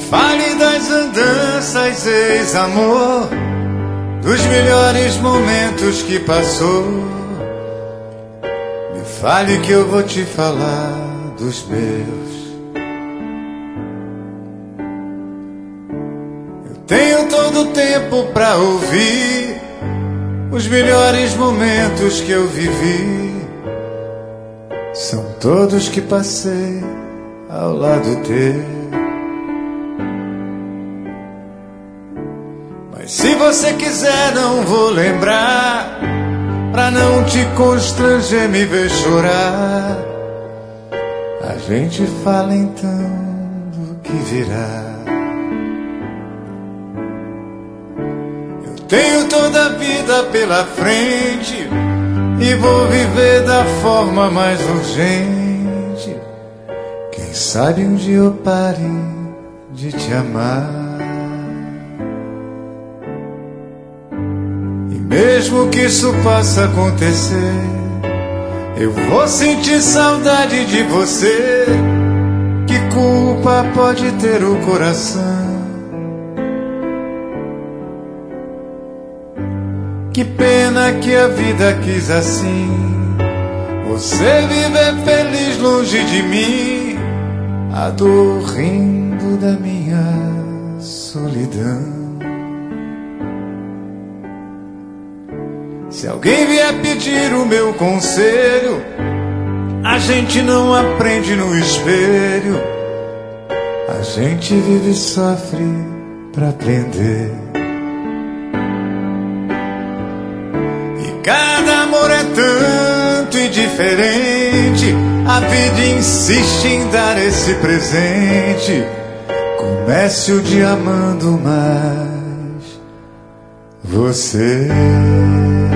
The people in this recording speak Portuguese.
fale das andanças, ex-amor, dos melhores momentos que passou. Me fale que eu vou te falar dos meus. Eu tenho todo o tempo pra ouvir os melhores momentos que eu vivi. São todos que passei ao lado teu. Mas se você quiser, não vou lembrar, pra não te constranger, me ver chorar. A gente fala então do que virá. Eu tenho toda a vida pela frente e vou viver da forma mais urgente. Quem sabe um dia eu pare de te amar. E mesmo que isso possa acontecer, eu vou sentir saudade de você. Que culpa pode ter o coração? Que pena que a vida quis assim, você viver feliz longe de mim, a dor rindo da minha solidão. Se alguém vier pedir o meu conselho, a gente não aprende no espelho, a gente vive e sofre pra aprender. Cada amor é tanto e diferente, a vida insiste em dar esse presente. Comece o dia amando mais você.